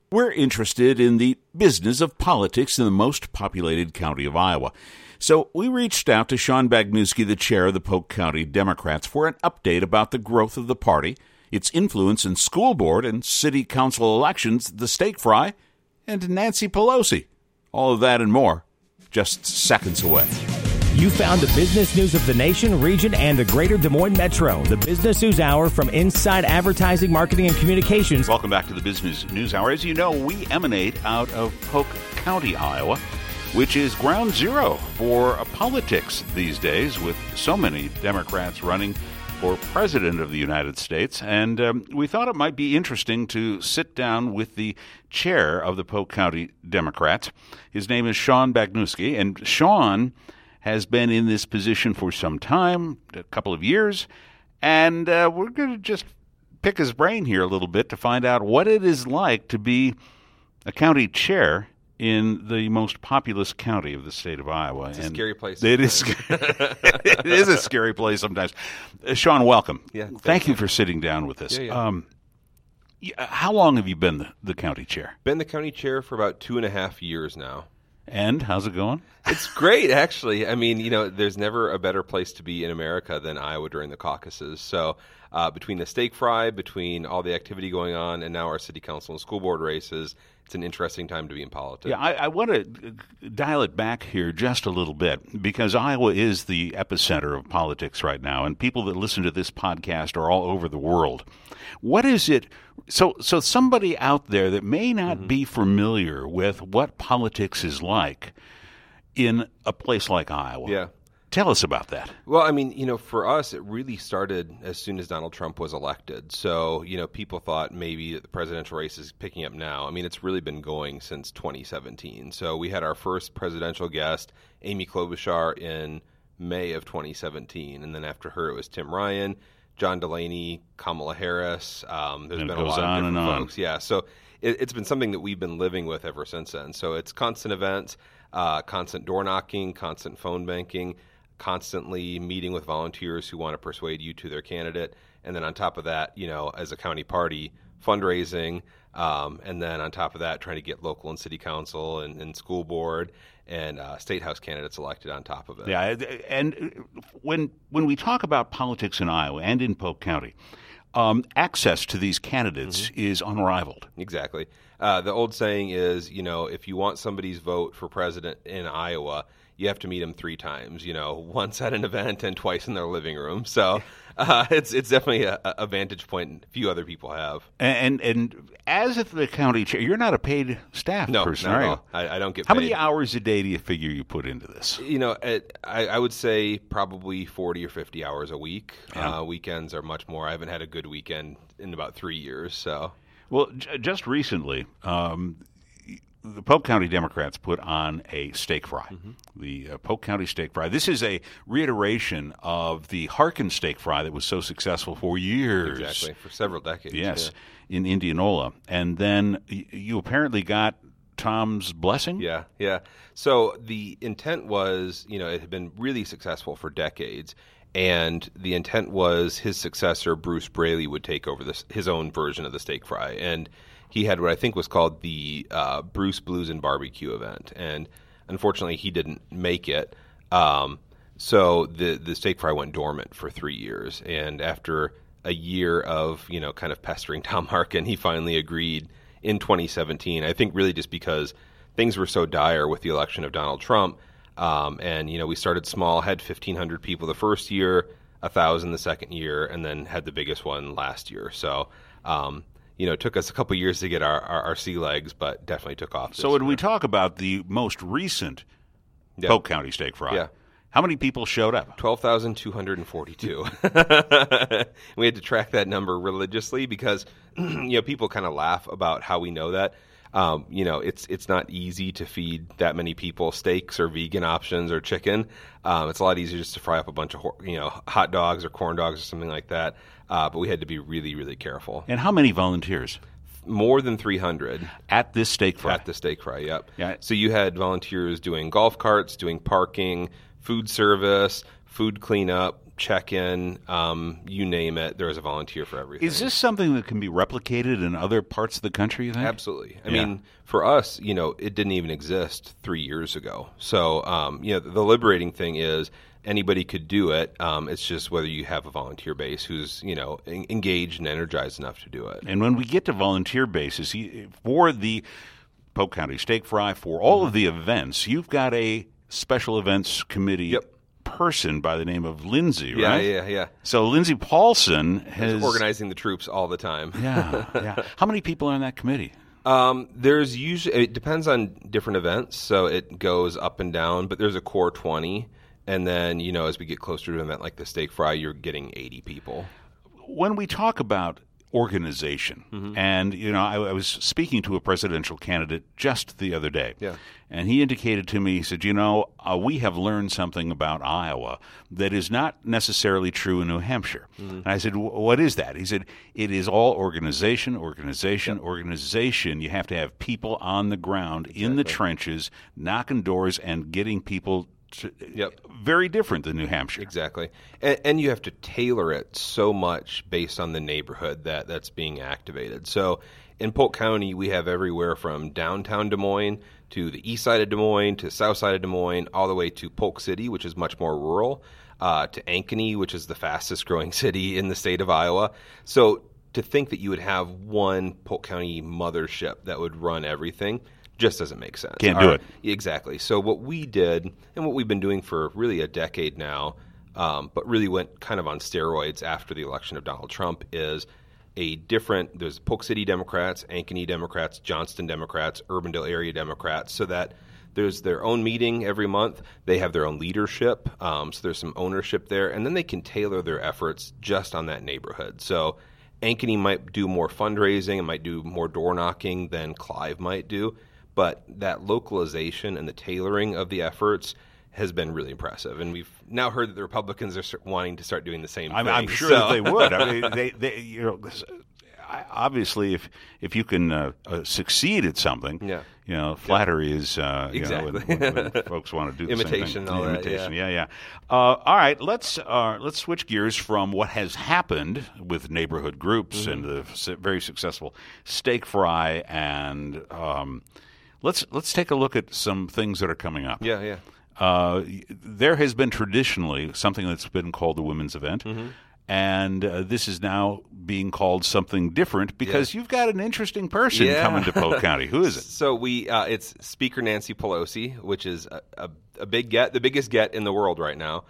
We're interested in the business of politics in the most populated county of Iowa. So we reached out to Sean Bagnuski, the chair of the Polk County Democrats, for an update about the growth of the party, its influence in school board and city council elections, the steak fry, and Nancy Pelosi. All of that and more, just seconds away. You found the business news of the nation, region, and the greater Des Moines Metro. The Business News Hour from Inside Advertising, Marketing, and Communications. Welcome back to the Business News Hour. As you know, we emanate out of Polk County, Iowa, which is ground zero for politics these days, with so many Democrats running for President of the United States. And we thought it might be interesting to sit down with the chair of the Polk County Democrats. His name is Sean Bagnuski, and Sean has been in this position for some time, a couple of years, and we're going to just pick his brain here a little bit to find out what it is like to be a county chair in the most populous county of the state of Iowa. It's a scary place. It is. It is a scary place sometimes. Sean, welcome. Yeah, thank you for sitting down with us. How long have you been the county chair? Been the county chair for about 2.5 years now. And how's it going? It's great, actually. I mean, there's never a better place to be in America than Iowa during the caucuses. So between the steak fry, between all the activity going on, and now our city council and school board races, it's an interesting time to be in politics. Yeah, I want to dial it back here just a little bit, because Iowa is the epicenter of politics right now, and people that listen to this podcast are all over the world. What is it? So somebody out there that may not be familiar with what politics is like in a place like Iowa. Yeah. Tell us about that. Well, I mean, for us, it really started as soon as Donald Trump was elected. So, people thought maybe the presidential race is picking up now. I mean, it's really been going since 2017. So we had our first presidential guest, Amy Klobuchar, in May of 2017. And then after her, it was Tim Ryan, John Delaney, Kamala Harris. There's been a lot of different folks. Yeah, so it's been something that we've been living with ever since then. So it's constant events, constant door knocking, constant phone banking, constantly meeting with volunteers who want to persuade you to their candidate. And then on top of that, as a county party, fundraising. And then on top of that, trying to get local and city council and school board and state house candidates elected on top of it. Yeah, and when we talk about politics in Iowa and in Polk County, access to these candidates is unrivaled. Exactly. The old saying is, if you want somebody's vote for president in Iowa, you have to meet them 3 times, once at an event and twice in their living room. So it's definitely a vantage point few other people have. And as the county chair, you're not a paid staff person, are you? No, I don't get paid. How many hours a day do you figure you put into this? I would say probably 40 or 50 hours a week. Yeah. Weekends are much more. I haven't had a good weekend in about 3 years. So, well, just recently, the Polk County Democrats put on a steak fry, the Polk County steak fry. This is a reiteration of the Harkin steak fry that was so successful for years. Exactly, for several decades. Yes, in Indianola. And then you apparently got Tom's blessing? Yeah. So the intent was, it had been really successful for decades. And the intent was his successor, Bruce Braley, would take over his own version of the steak fry. And he had what I think was called the Bruce Blues and Barbecue event. And unfortunately, he didn't make it. So the steak fry went dormant for 3 years. And after a year of, kind of pestering Tom Harkin, he finally agreed in 2017. I think really just because things were so dire with the election of Donald Trump. And we started small, had 1,500 people the first year, 1,000 the second year, and then had the biggest one last year. So, it took us a couple years to get our sea legs, but definitely took off. So when we talk about the most recent Polk County steak fry, how many people showed up? 12,242. We had to track that number religiously because, people kind of laugh about how we know that. It's not easy to feed that many people steaks or vegan options or chicken. It's a lot easier just to fry up a bunch of, hot dogs or corn dogs or something like that. But we had to be really, really careful. And how many volunteers? More than 300. At this steak fry? At the steak fry, yep. Yeah. So you had volunteers doing golf carts, doing parking, food service, food cleanup, check-in, you name it, there is a volunteer for everything. Is this something that can be replicated in other parts of the country, you think? Absolutely. I mean, for us, it didn't even exist 3 years ago. So, the liberating thing is anybody could do it. It's just whether you have a volunteer base who's, engaged and energized enough to do it. And when we get to volunteer bases, for the Polk County Steak Fry, for all of the events, you've got a special events committee person by the name of Lindsay, right? Yeah. So Lindsay Paulson is organizing the troops all the time. Yeah. How many people are on that committee? There's usually, it depends on different events, so it goes up and down, but there's a core 20, and then, as we get closer to an event like the Steak Fry, you're getting 80 people. When we talk about organization, and, I was speaking to a presidential candidate just the other day, and he indicated to me, he said, we have learned something about Iowa that is not necessarily true in New Hampshire. And I said, what is that? He said, it is all organization. You have to have people on the ground in the trenches, knocking doors and getting people very different than New Hampshire. Exactly. And you have to tailor it so much based on the neighborhood that's being activated. So in Polk County, we have everywhere from downtown Des Moines to the east side of Des Moines to south side of Des Moines, all the way to Polk City, which is much more rural, to Ankeny, which is the fastest growing city in the state of Iowa. So to think that you would have one Polk County mothership that would run everything just doesn't make sense. Can't do it. Exactly. So what we did, and what we've been doing for really a decade now, but really went kind of on steroids after the election of Donald Trump, is there's Polk City Democrats, Ankeny Democrats, Johnston Democrats, Urbandale area Democrats, so that there's their own meeting every month. They have their own leadership, so there's some ownership there, and then they can tailor their efforts just on that neighborhood. So Ankeny might do more fundraising and might do more door knocking than Clive might do. But that localization and the tailoring of the efforts has been really impressive, and we've now heard that the Republicans are wanting to start doing the same thing. I'm sure that they would. I mean, they obviously, if you can succeed at something, flattery is exactly when folks want to do imitation, the same thing. all imitation, that, yeah. All right, let's switch gears from what has happened with neighborhood groups and the very successful Steak Fry, and let's take a look at some things that are coming up. Yeah. There has been traditionally something that's been called the women's event, and this is now being called something different because you've got an interesting person coming to Polk County. Who is it? So it's Speaker Nancy Pelosi, which is a big get, the biggest get in the world right now.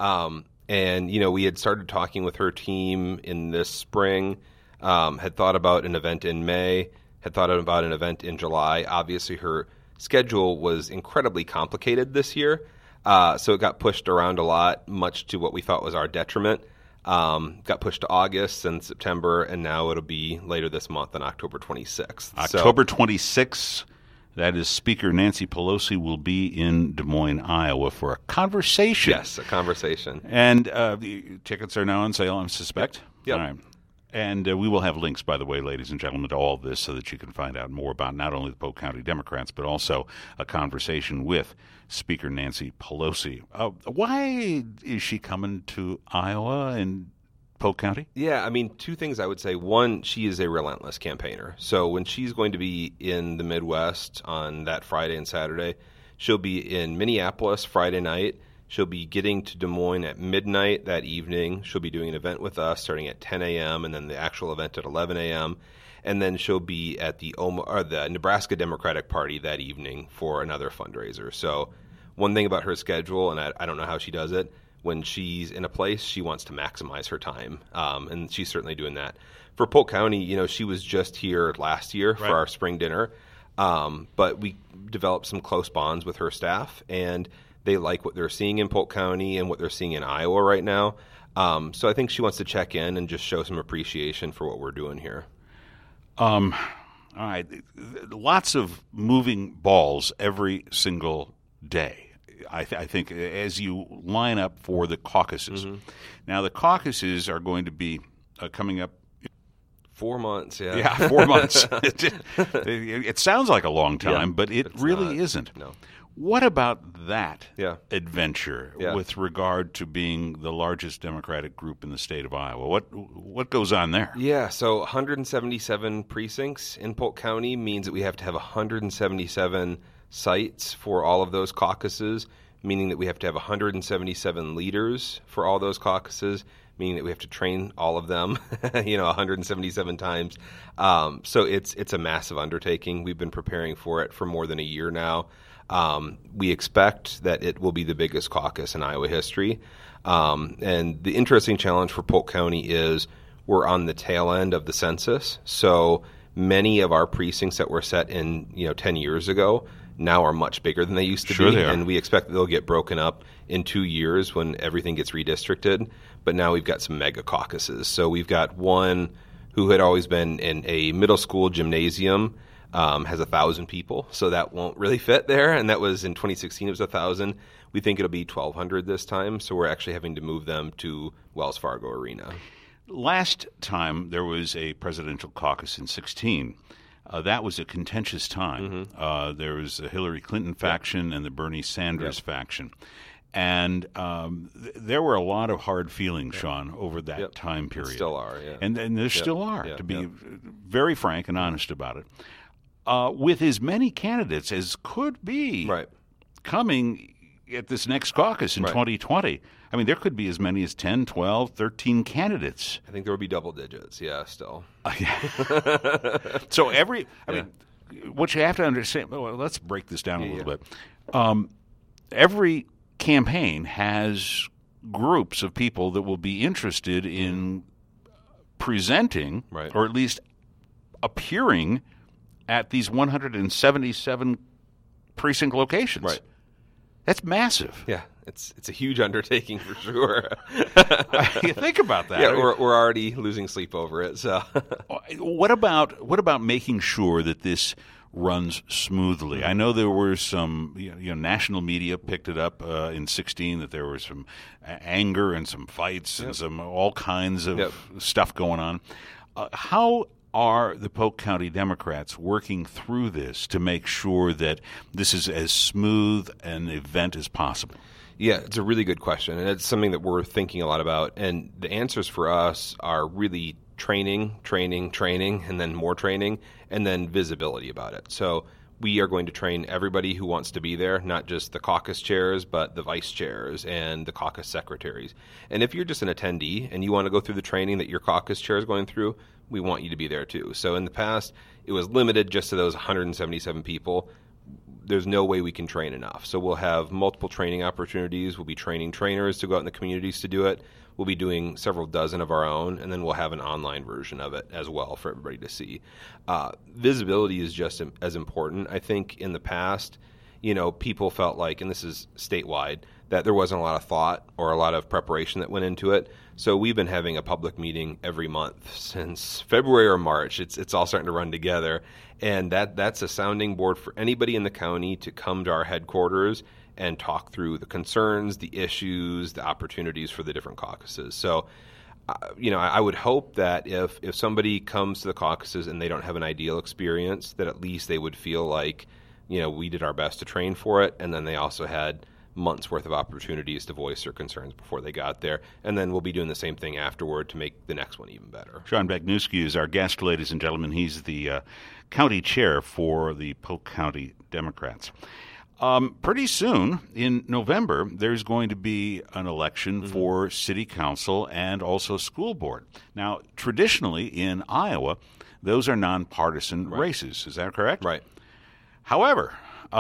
And we had started talking with her team in this spring, had thought about an event in May, had thought about an event in July. Obviously, her schedule was incredibly complicated this year, so it got pushed around a lot, much to what we thought was our detriment. Got pushed to August and September, and now it'll be later this month on October 26th. October 26th, that is, Speaker Nancy Pelosi will be in Des Moines, Iowa for a conversation. Yes, a conversation. And the tickets are now on sale, I suspect. Yep. All right. And we will have links, by the way, ladies and gentlemen, to all of this so that you can find out more about not only the Polk County Democrats, but also a conversation with Speaker Nancy Pelosi. Why is she coming to Iowa and Polk County? Yeah, I mean, two things I would say. One, she is a relentless campaigner. So when she's going to be in the Midwest on that Friday and Saturday, she'll be in Minneapolis Friday night. She'll be getting to Des Moines at midnight that evening. She'll be doing an event with us starting at 10 a.m. and then the actual event at 11 a.m. And then she'll be at the Nebraska Democratic Party that evening for another fundraiser. So one thing about her schedule, and I don't know how she does it, when she's in a place, she wants to maximize her time, and she's certainly doing that. For Polk County, she was just here last year for our spring dinner, but we developed some close bonds with her staff, and they like what they're seeing in Polk County and what they're seeing in Iowa right now. So I think she wants to check in and just show some appreciation for what we're doing here. All right. Lots of moving balls every single day, I think, as you line up for the caucuses. Now, the caucuses are going to be coming up 4 months, Yeah, 4 months. It sounds like a long time, but it really isn't. No. What about that Yeah. adventure Yeah. with regard to being the largest Democratic group in the state of Iowa? What goes on there? Yeah, so 177 precincts in Polk County means that we have to have 177 sites for all of those caucuses, meaning that we have to have 177 leaders for all those caucuses, meaning that we have to train all of them, 177 times. So it's a massive undertaking. We've been preparing for it for more than a year now. We expect that it will be the biggest caucus in Iowa history. And the interesting challenge for Polk County is we're on the tail end of the census. So many of our precincts that were set in 10 years ago now are much bigger than they used to Sure be. they are. And we expect that they'll get broken up in 2 years when everything gets redistricted. But now we've got some mega caucuses. So we've got one who had always been in a middle school gymnasium, has 1,000 people, so that won't really fit there. And that was in 2016, it was 1,000. We think it'll be 1,200 this time, so we're actually having to move them to Wells Fargo Arena. Last time there was a presidential caucus in 2016. That was a contentious time. There was the Hillary Clinton faction and the Bernie Sanders faction. And there were a lot of hard feelings, Sean, over that time period. Still are, yeah. And there still are, Yeah. to be very frank and honest about it. With as many candidates as could be coming at this next caucus in 2020. I mean, there could be as many as 10, 12, 13 candidates. I think there will be double digits, still. So I mean, what you have to understand, well, let's break this down a little bit. Every campaign has groups of people that will be interested in presenting, or at least appearing at these 177 precinct locations. Right. That's massive. Yeah, it's a huge undertaking for sure. You think about that. Yeah, we're already losing sleep over it. So, what about making sure that this runs smoothly? I know there were some, national media picked it up in 2016 that there was some anger and some fights and some all kinds of stuff going on. How are the Polk County Democrats working through this to make sure that this is as smooth an event as possible? Yeah, it's a really good question, and it's something that we're thinking a lot about. And the answers for us are really training, and then more training, and then visibility about it. So we are going to train everybody who wants to be there, not just the caucus chairs, but the vice chairs and the caucus secretaries. And if you're just an attendee and you want to go through the training that your caucus chair is going through, we want you to be there too. So in the past, it was limited just to those 177 people. There's no way we can train enough. So we'll have multiple training opportunities. We'll be training trainers to go out in the communities to do it. We'll be doing several dozen of our own, and then we'll have an online version of it as well for everybody to see. Visibility is just as important. I think in the past, people felt like, and this is statewide, that there wasn't a lot of thought or a lot of preparation that went into it. So we've been having a public meeting every month since February or March. It's all starting to run together. And that's a sounding board for anybody in the county to come to our headquarters and talk through the concerns, the issues, the opportunities for the different caucuses. So, I would hope that if somebody comes to the caucuses and they don't have an ideal experience, that at least they would feel like, we did our best to train for it, and then they also had months worth of opportunities to voice their concerns before they got there. And then we'll be doing the same thing afterward to make the next one even better. Sean Bagnuski is our guest, ladies and gentlemen. He's the county chair for the Polk County Democrats. Pretty soon, in November, there's going to be an election for city council and also school board. Now, traditionally in Iowa, those are nonpartisan races. Is that correct? Right. However,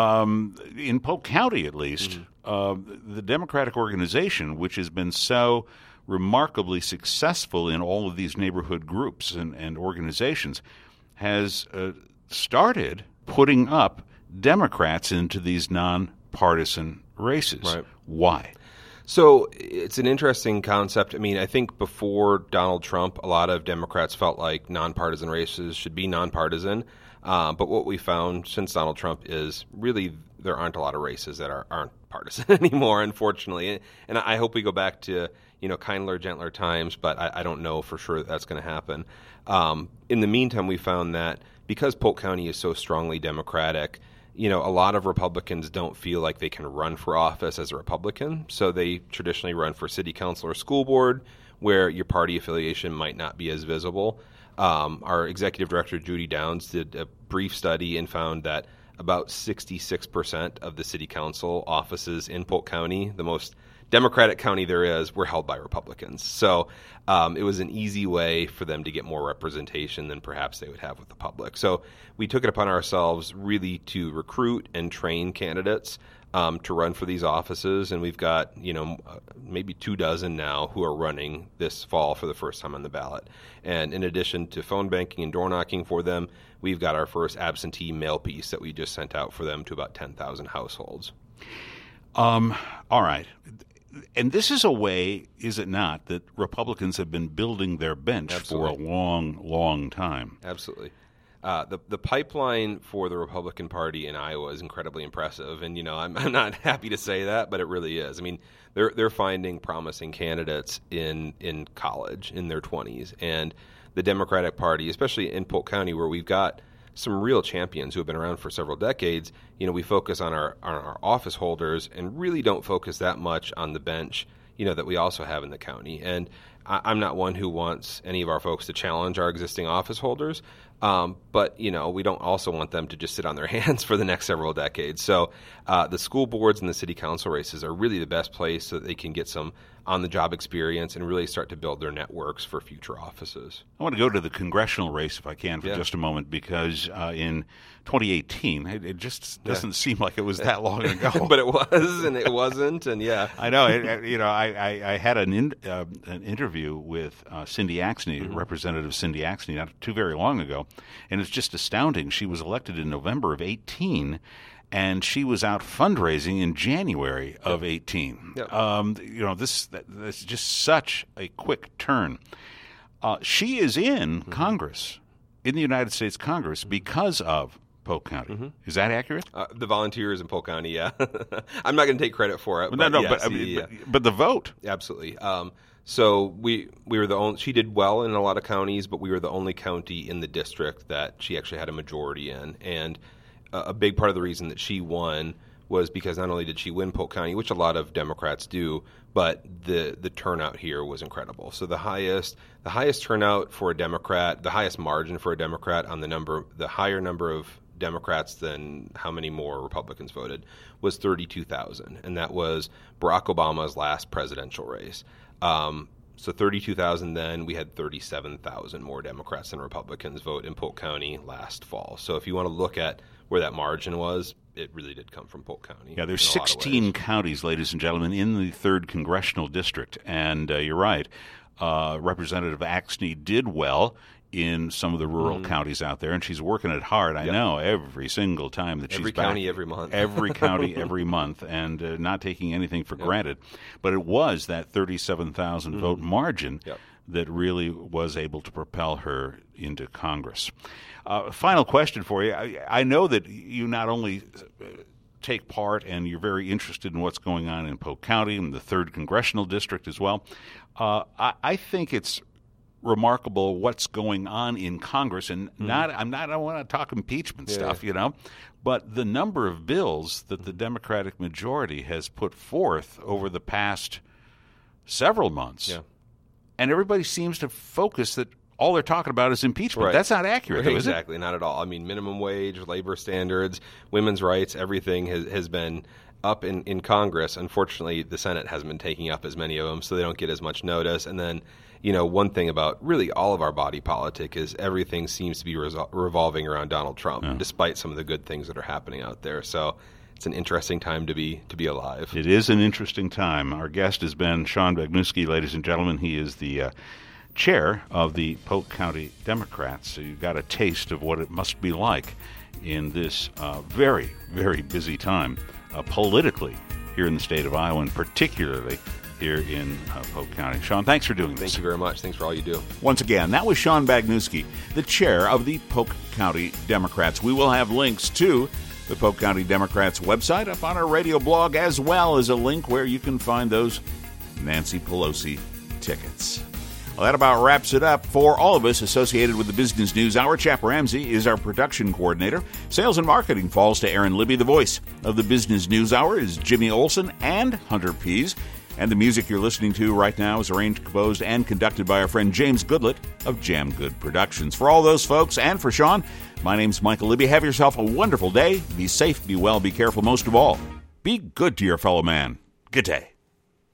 in Polk County, at least, the Democratic organization, which has been so remarkably successful in all of these neighborhood groups and organizations, has started putting up Democrats into these nonpartisan races. Right. Why? So it's an interesting concept. I mean, I think before Donald Trump, a lot of Democrats felt like nonpartisan races should be nonpartisan. But what we found since Donald Trump is really there aren't a lot of races that aren't partisan anymore, unfortunately. And I hope we go back to, kindler, gentler times, but I don't know for sure that's going to happen. In the meantime, we found that because Polk County is so strongly Democratic, a lot of Republicans don't feel like they can run for office as a Republican, so they traditionally run for city council or school board, where your party affiliation might not be as visible. Our executive director, Judy Downs, did a brief study and found that about 66% of the city council offices in Polk County, the most Democratic county there is, were held by Republicans. So it was an easy way for them to get more representation than perhaps they would have with the public. So we took it upon ourselves really to recruit and train candidates to run for these offices, and we've got maybe 24 now who are running this fall for the first time on the ballot. And in addition to phone banking and door knocking for them, we've got our first absentee mail piece that we just sent out for them to about 10,000 households. All right. And this is a way, is it not, that Republicans have been building their bench Absolutely. for a long, long time? Absolutely. The pipeline for the Republican Party in Iowa is incredibly impressive, and I'm not happy to say that, but it really is. I mean, they're finding promising candidates in college in their 20s, and the Democratic Party, especially in Polk County, where we've got some real champions who have been around for several decades. We focus on our office holders and really don't focus that much on the bench, that we also have in the county. And I'm not one who wants any of our folks to challenge our existing office holders, but we don't also want them to just sit on their hands for the next several decades. So the school boards and the city council races are really the best place so that they can get some on-the-job experience and really start to build their networks for future offices. I want to go to the congressional race, if I can, for just a moment, because in 2018, it just doesn't seem like it was that long ago. But it was, and it wasn't, and I know. I had an interview with Cindy Axne, Representative Cindy Axne, not too very long ago, and it's just astounding. She was elected in November of 18, and she was out fundraising in January of 18. Yep. This is just such a quick turn. She is in Congress, in the United States Congress, because of Polk County. Is that accurate? The volunteers in Polk County, yeah. I'm not going to take credit for it. But the vote. Absolutely. So we were the only. She did well in a lot of counties, but we were the only county in the district that she actually had a majority in. And a big part of the reason that she won was because not only did she win Polk County, which a lot of Democrats do, but the turnout here was incredible. So the highest turnout for a Democrat, the highest margin for a Democrat on the higher number of Democrats than how many more Republicans voted was 32,000, and that was Barack Obama's last presidential race. So 32,000 then, we had 37,000 more Democrats than Republicans vote in Polk County last fall. So if you want to look at where that margin was, it really did come from Polk County. Yeah, there's 16 counties, ladies and gentlemen, in the 3rd Congressional District. And you're right, Representative Axne did well in some of the rural counties out there, and she's working it hard, I know, every single time that she's back. Every county, every month. Every county, every month, and not taking anything for granted. But it was that 37,000 vote margin that really was able to propel her into Congress. Final question for you. I know that you not only take part and you're very interested in what's going on in Polk County and the 3rd Congressional District as well. I think it's remarkable what's going on in Congress, and I don't want to talk impeachment stuff, but the number of bills that the Democratic majority has put forth over the past several months, and everybody seems to focus that all they're talking about is impeachment. Right. That's not accurate, is it? Exactly, not at all. I mean, minimum wage, labor standards, women's rights, everything has been up in Congress. Unfortunately, the Senate hasn't been taking up as many of them, so they don't get as much notice. And then, one thing about really all of our body politic is everything seems to be revolving around Donald Trump, despite some of the good things that are happening out there. So it's an interesting time to be alive. It is an interesting time. Our guest has been Sean Bagnuski, ladies and gentlemen. He is the chair of the Polk County Democrats. So you got a taste of what it must be like in this very, very busy time politically here in the state of Iowa, and particularly here in Polk County. Sean, thanks for doing this. Thank you very much. Thanks for all you do. Once again, that was Sean Bagnuski, the chair of the Polk County Democrats. We will have links to the Polk County Democrats website up on our radio blog, as well as a link where you can find those Nancy Pelosi tickets. Well, that about wraps it up for all of us associated with the Business News Hour. Chap Ramsey is our production coordinator. Sales and marketing falls to Aaron Libby. The voice of the Business News Hour is Jimmy Olsen and Hunter Pease. And the music you're listening to right now is arranged, composed, and conducted by our friend James Goodlett of Jam Good Productions. For all those folks and for Sean, my name's Michael Libby. Have yourself a wonderful day. Be safe, be well, be careful. Most of all, be good to your fellow man. Good day.